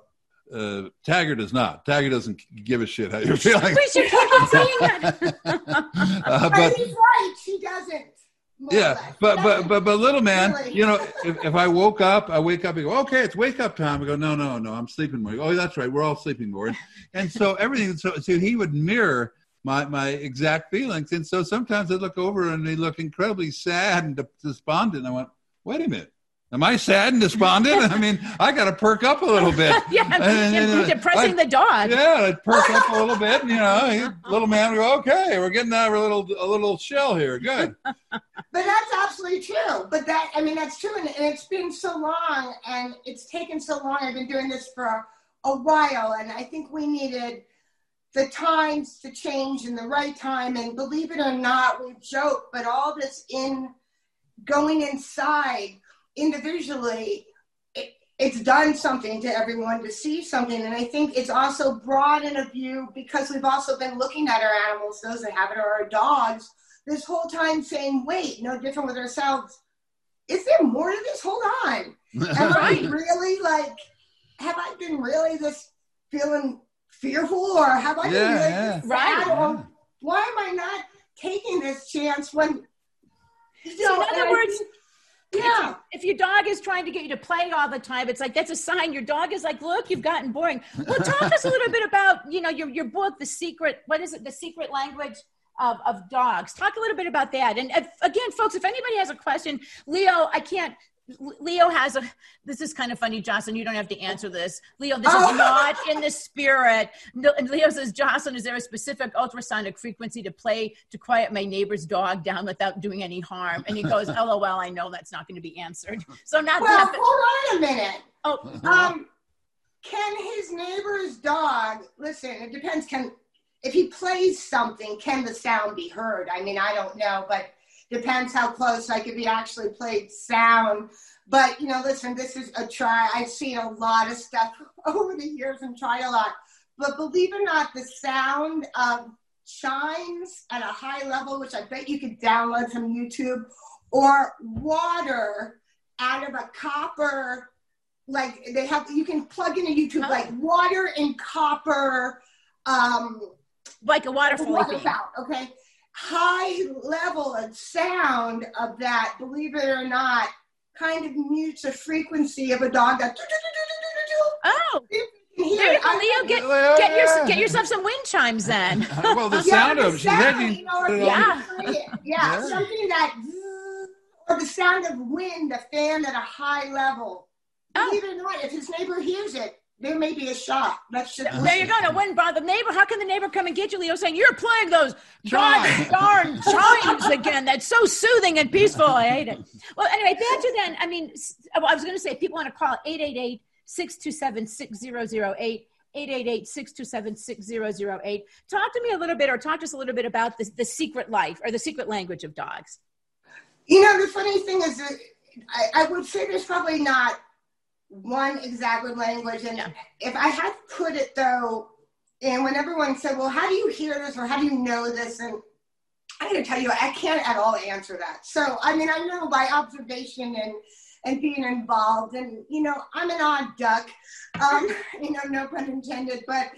Tagger does not. Tagger doesn't give a shit how you're feeling. We should keep saying that. But he's right. She doesn't. But little man, really. You know, if I wake up and go, okay, it's wake up time. I go, no, I'm sleeping more. Oh, that's right, we're all sleeping more. And so everything. So he would mirror my exact feelings. And so sometimes I look over and they look incredibly sad and despondent. I went, wait a minute. Am I sad and despondent? I mean, I got to perk up a little bit. You're depressing the dog. Yeah, I'd perk up a little bit. And, you know, little man would go, okay, we're getting out of a little shell here. Good. But that's absolutely true. But that's true. And it's been so long and it's taken so long. I've been doing this for a while. And I think we needed the times to change in the right time. And believe it or not, we joke, but all this going inside individually, it's done something to everyone to see something. And I think it's also broadened a view because we've also been looking at our animals, those that have it, or our dogs, this whole time saying, wait, no different with ourselves. Is there more to this? Hold on. Am I really have I been really this feeling fearful, or have I been really this sad? Or why am I not taking this chance when, in other words, yeah. If your dog is trying to get you to play all the time, it's like, that's a sign your dog is like, look, you've gotten boring. Well, talk us a little bit about, your book, The Secret Language of Dogs. Talk a little bit about that. And again, folks, if anybody has a question, Leo this is kind of funny, Jocelyn, you don't have to answer this. Leo, this is not in the spirit. No, and Leo says, Jocelyn, is there a specific ultrasonic frequency to quiet my neighbor's dog down without doing any harm? And he goes, LOL, I know that's not going to be answered. So not hold on a minute. Can his neighbor's dog, listen, it depends, if he plays something, can the sound be heard? I mean, I don't know, but depends how close, like if he actually played sound. But, listen, this is a try. I've seen a lot of stuff over the years and tried a lot. But believe it or not, the sound of chimes at a high level, which I bet you could download from YouTube, or water out of a copper, you can plug into YouTube, like water and copper. Like a waterfall. Okay. High level of sound of that, believe it or not, kind of mutes a frequency of a dog that. Oh, there you go, Leo. Get yourself some wind chimes then. Well, the sound of something that, or the sound of wind, a fan at a high level. Believe it or not, if his neighbor hears it, there may be a shot. That's just there you go. Now, wouldn't bother the neighbor. How can the neighbor come and get you, Leo, saying you're playing those darn chimes again? That's so soothing and peaceful. I hate it. Well, anyway, back to then. I mean, I was going to say, people want to call 888-627-6008. 888-627-6008. Talk to me a little bit, or talk to us a little bit about the secret life or the secret language of dogs. The funny thing is that I would say there's probably not one exact language. And if I had to put it though, and when everyone said, well, how do you hear this or how do you know this? And I'm going to tell you, I can't at all answer that. So, I mean, I know by observation and being involved, and, I'm an odd duck, no pun intended, but,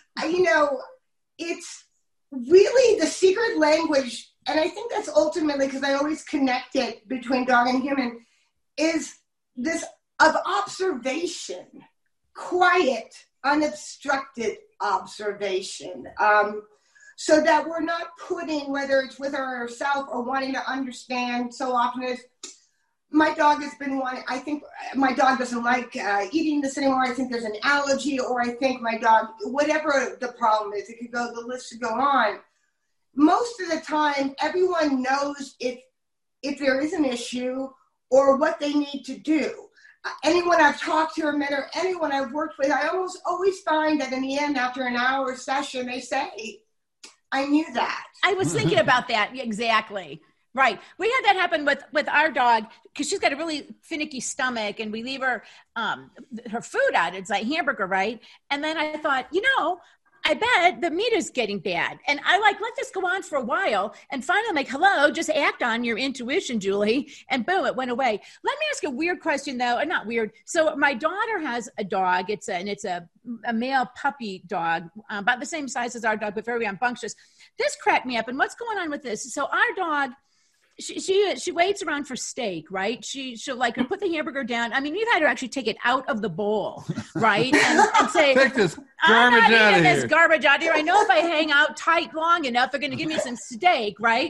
it's really the secret language. And I think that's ultimately, because I always connect it between dog and human, is this of observation, quiet, unobstructed observation, so that we're not putting, whether it's with ourselves or wanting to understand. So often is, my dog has been wanting, I think my dog doesn't like eating this anymore. I think there's an allergy, or I think my dog, whatever the problem is, it could go, the list could go on. Most of the time, everyone knows if there is an issue or what they need to do. Anyone I've talked to or met, or anyone I've worked with, I almost always find that in the end, after an hour session, they say, I knew that. I was thinking about that. Exactly. Right. We had that happen with our dog, because she's got a really finicky stomach, and we leave her food out. It's like hamburger, right? And then I thought, I bet the meat is getting bad. And I let this go on for a while. And finally, I'm like, hello, just act on your intuition, Julie. And boom, it went away. Let me ask a weird question, though. Not weird. So my daughter has a dog. It's a male puppy dog, about the same size as our dog, but very rambunctious. This cracked me up. And what's going on with this? So our dog, she waits around for steak, right? She'll put the hamburger down. I mean, we've had her actually take it out of the bowl, right? And say, take this garbage out of here. This garbage out of here. I know if I hang out tight long enough, they're going to give me some steak, right?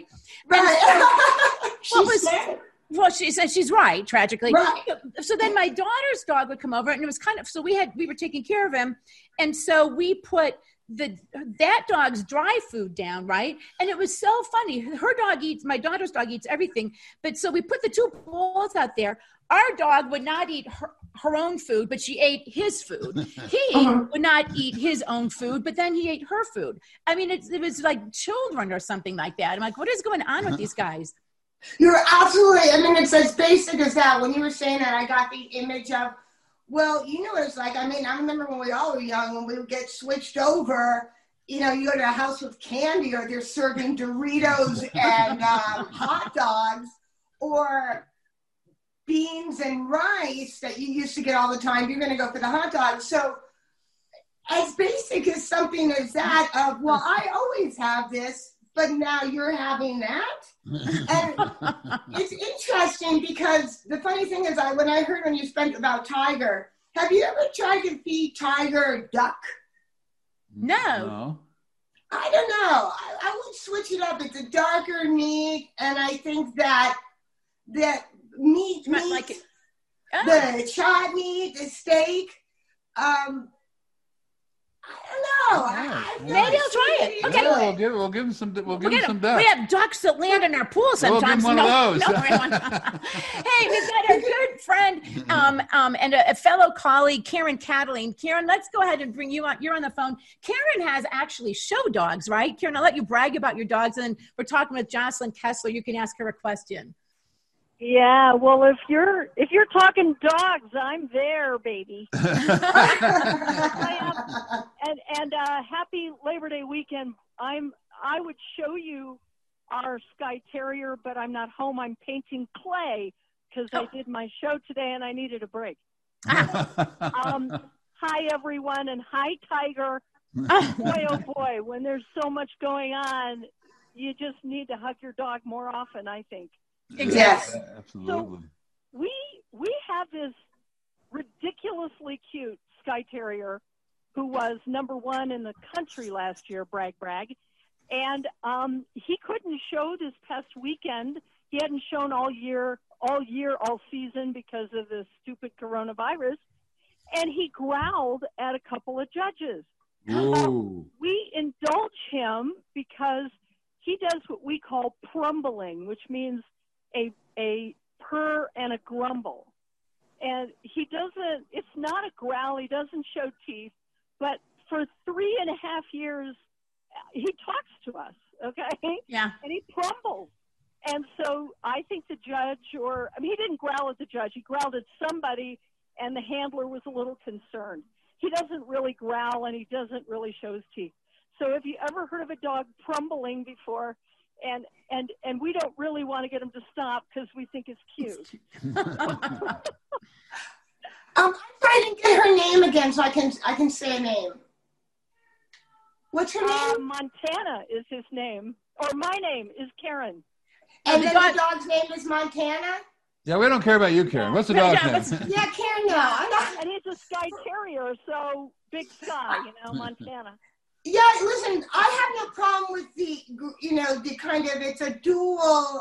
Well, she says she's right, tragically. Right. So then my daughter's dog would come over, and it was so we were taking care of him, and so we put that dog's dry food down, right? And it was so funny. My daughter's dog eats everything. But so we put the two bowls out there. Our dog would not eat her own food, but she ate his food. He would not eat his own food, but then he ate her food. I mean, it was like children or something like that. I'm like, what is going on with these guys? You're absolutely, I mean, it's as basic as that. When you were saying that, I got the image of, well, you know what it's like. I mean, I remember when we all were young, when we would get switched over, you go to a house with candy, or they're serving Doritos and hot dogs, or beans and rice that you used to get all the time. You're going to go for the hot dogs. So as basic as something as that, well, I always have this, but now you're having that. And it's interesting because the funny thing is, when I heard when you spoke about Tiger, have you ever tried to feed Tiger duck? No. I don't know. I would switch it up. It's a darker meat, and I think that meat, the shad meat, the steak, I don't know. Maybe I'll try it. Okay. Yeah, we'll give him some. We'll give him some duck. We have ducks that land in our pool sometimes. We'll give him one of those. Hey, we've got a good friend and a fellow colleague, Karen Cataline. Karen, let's go ahead and bring you on. You're on the phone. Karen has actually show dogs, right? Karen, I'll let you brag about your dogs, and then we're talking with Jocelyn Kessler. You can ask her a question. Yeah, well, if you're talking dogs, I'm there, baby. And happy Labor Day weekend. I would show you our Skye Terrier, but I'm not home. I'm painting clay because I did my show today and I needed a break. Hi everyone, and hi Tiger. Boy, oh boy, when there's so much going on, you just need to hug your dog more often, I think. Exactly. Yes. Yeah, absolutely. So we have this ridiculously cute Skye Terrier who was #1 in the country last year, brag. And he couldn't show this past weekend. He hadn't shown all season because of the stupid coronavirus. And he growled at a couple of judges. We indulge him because he does what we call prumbling, which means a purr and a grumble. And it's not a growl, he doesn't show teeth, but for 3.5 years, he talks to us, okay? Yeah. And he grumbles. And so I think the judge, he didn't growl at the judge, he growled at somebody, and the handler was a little concerned. He doesn't really growl, and he doesn't really show his teeth. So if you ever heard of a dog prumbling before, and we don't really want to get him to stop because we think it's cute. I'm trying to get her name again so I can say a name. What's her name? Montana is his name, or my name is Karen. And then the dog's name is Montana? Yeah, we don't care about you, Karen. What's the dog's name? Yeah, Karen, no. And he's a Skye Terrier, so big Skye, Montana. Yeah, listen, I have no problem with the kind of, it's a dual,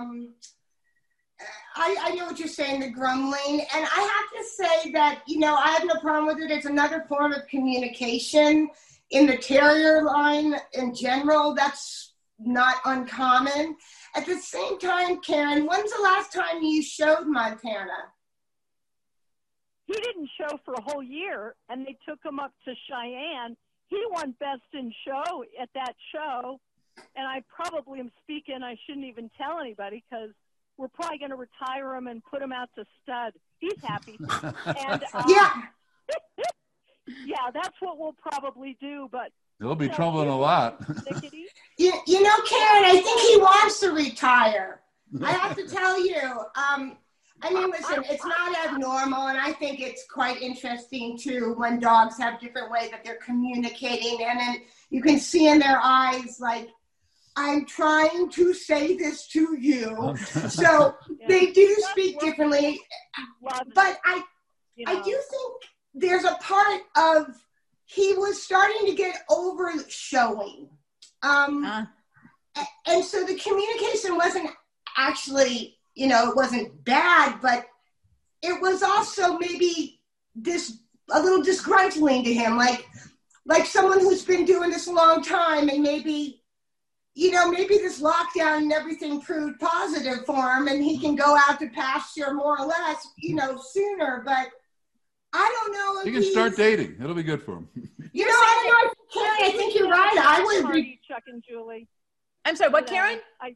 I know what you're saying, the grumbling. And I have to say that, I have no problem with it. It's another form of communication in the terrier line in general. That's not uncommon. At the same time, Karen, when's the last time you showed Montana? He didn't show for a whole year, and they took him up to Cheyenne. He won Best in Show at that show, and I probably am speaking, I shouldn't even tell anybody because we're probably going to retire him and put him out to stud. He's happy. And, yeah. yeah, that's what we'll probably do, but He'll be troubling a lot. You know, Karen, I think he wants to retire. I have to tell you. I mean, listen, it's not abnormal, and I think it's quite interesting, too, when dogs have different ways that they're communicating, and then you can see in their eyes, like, I'm trying to say this to you. So they do speak differently. But I do think there's a part of he was starting to get over showing. And so the communication wasn't actually, you know, it wasn't bad, but it was also maybe a little disgruntling to him, like someone who's been doing this a long time, and maybe this lockdown and everything proved positive for him, and he can go out to pasture more or less, you know, sooner. But I don't know if he can start dating. It'll be good for him. You know, I don't know. I think you're right. I would be. Chuck and Julie. I'm sorry, what, Karen?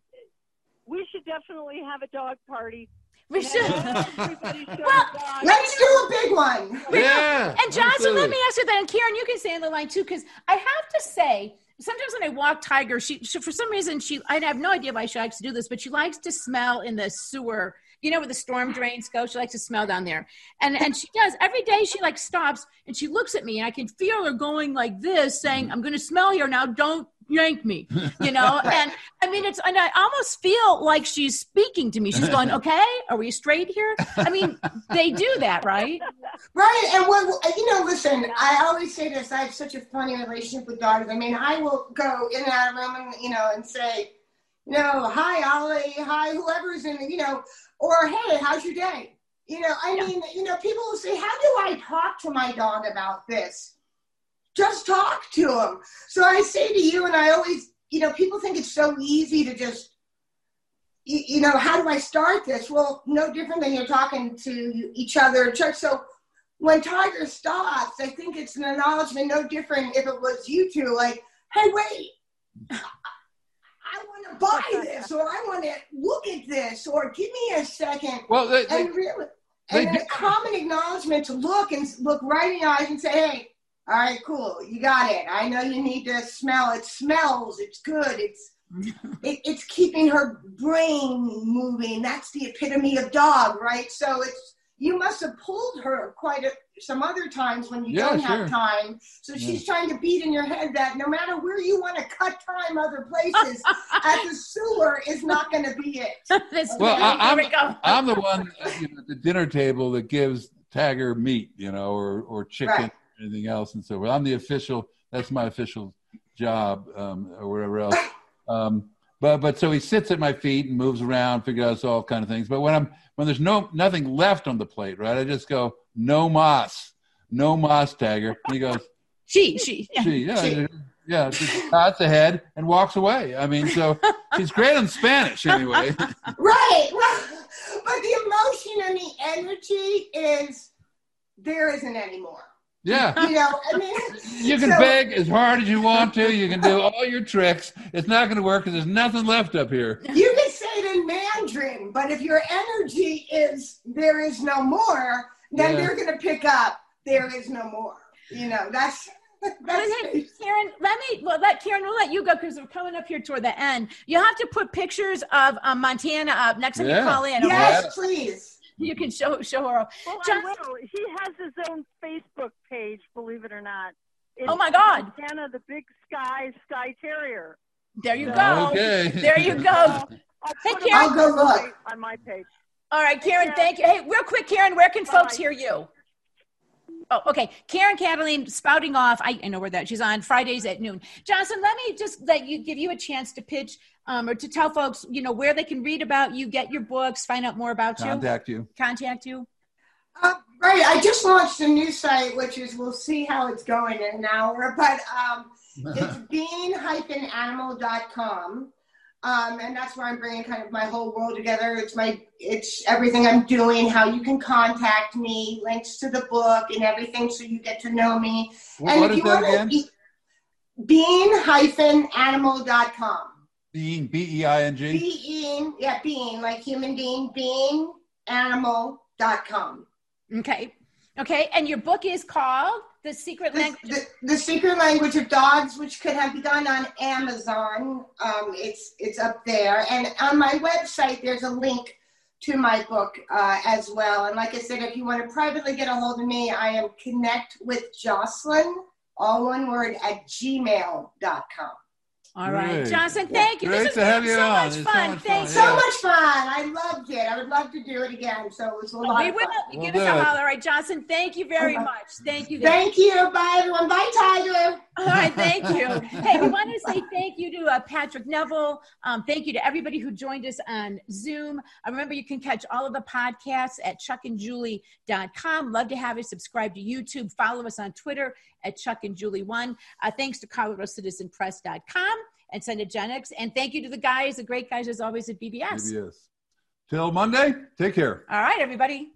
We should definitely have a dog party. We should. Well, let's do a big one. Yeah. And Johnson, let me ask you that. And Karen, you can stay on the line too, because I have to say, sometimes when I walk Tiger, she for some reason, I have no idea why she likes to do this, but she likes to smell in the sewer. You know where the storm drains go? She likes to smell down there. And she does. Every day she like stops and she looks at me, and I can feel her going like this, saying, I'm going to smell here now. Don't yank me, you know? And I mean, and I almost feel like she's speaking to me. She's going, okay, are we straight here? I mean, they do that, right? Right. And you know, listen, I always say this, I have such a funny relationship with dogs. I mean, I will go in and out of room and, you know, and say, you know, hi, Ollie, hi, whoever's in, you know, or, hey, how's your day? You know, I mean, you know, people will say, how do I talk to my dog about this? Just talk to him. So I say to you, and I always, you know, people think it's so easy to just, you know, how do I start this? Well, no different than you're talking to each other at church. So when Tiger stops, I think it's an acknowledgement, no different if it was you two, like, hey, wait, I want to buy this, or I want to look at this, or give me a second. Well, and a common acknowledgement to look right in the eyes and say, hey, all right, cool, you got it. I know you need to smell. It smells. It's good. It's keeping her brain moving. That's the epitome of dog, right? So you must have pulled her some other times when you don't have time. So she's trying to beat in your head that no matter where you want to cut time other places, at the sewer is not going to be it. Well, I'm the one at the dinner table that gives Tiger meat, you know, or chicken. Right. Anything else, and so I'm the official. That's my official job, or whatever else. But so he sits at my feet and moves around, figures out all kind of things. But when there's nothing left on the plate, right? I just go, no mas, Tiger. And he goes, she, yeah, just nods the head and walks away. I mean, so she's great in Spanish anyway. Right. Well, but the emotion and the energy is there isn't anymore. Yeah. You know, I mean, you can beg as hard as you want to. You can do all your tricks. It's not going to work because there's nothing left up here. You can say it in Mandarin, but if your energy is there is no more, then they're going to pick up there is no more. You know, that's Karen, we'll let you go because we're coming up here toward the end. You have to put pictures of Montana up next time you call in. Yes, please. You can show her. Well, I will. He has his own Facebook page, believe it or not. Oh my God! Montana, the Big Sky Terrier. There you go. Okay. There you go. Hey, Karen. I'll go look on my page. All right, Karen. Thank you. Hey, real quick, Karen, where can folks hear you? Oh, okay. Karen Cataline spouting off. I know where that. She's on Fridays at noon. Johnson, let me just give you a chance to pitch or to tell folks, you know, where they can read about you, get your books, find out more about Contact you. Right. I just launched a new site, which is, we'll see how it's going in an hour, but it's being-animal.com. And that's where I'm bringing kind of my whole world together. It's everything I'm doing, how you can contact me, links to the book and everything, so you get to know me. What is that again? Being-animal.com. Being, B-E-I-N-G? Being, like human being, being-animal.com. Okay. And your book is called? The Secret Language. The Secret Language of Dogs, which could have begun on Amazon. It's up there. And on my website, there's a link to my book as well. And like I said, if you want to privately get a hold of me, I am Connect with Jocelyn, all one word, at gmail.com. All right, Jocelyn, thank you. Great this to have you so on. Much fun. Thanks. So much fun. I loved it. I would love to do it again. So it was a lot of fun. Give us a holler. All right, Jocelyn, thank you very much. Thank you. Thank you. Bye, everyone. Bye, Tiger. All right, thank you. Hey, we want to say thank you to Patrick Neville. Thank you to everybody who joined us on Zoom. Remember, you can catch all of the podcasts at chuckandjulie.com. Love to have you subscribe to YouTube. Follow us on Twitter at chuckandjulie1. Thanks to ColoradoCitizenPress.com and Senegenics. And thank you to the guys, the great guys, as always, at BBS. Till Monday, take care. All right, everybody.